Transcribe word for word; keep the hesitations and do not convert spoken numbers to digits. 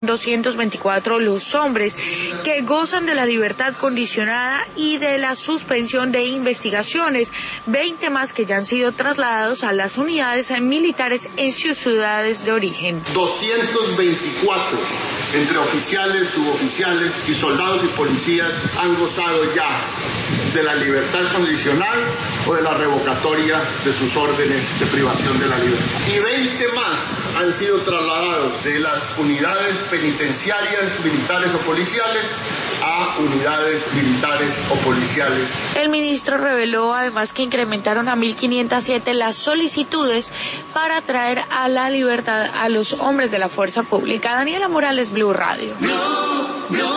doscientos veinticuatro los hombres que gozan de la libertad condicionada y de la suspensión de investigaciones, veinte más que ya han sido trasladados a las unidades militares en sus ciudades de origen. doscientos veinticuatro entre oficiales, suboficiales y soldados y policías han gozado ya de la libertad condicional o de la revocatoria de sus órdenes de privación de la libertad. Y veinte más han sido trasladados de las unidades penitenciarias, militares o policiales a unidades militares o policiales. El ministro reveló además que incrementaron a mil quinientas siete las solicitudes para traer a la libertad a los hombres de la fuerza pública. Daniela Morales, Blue Radio.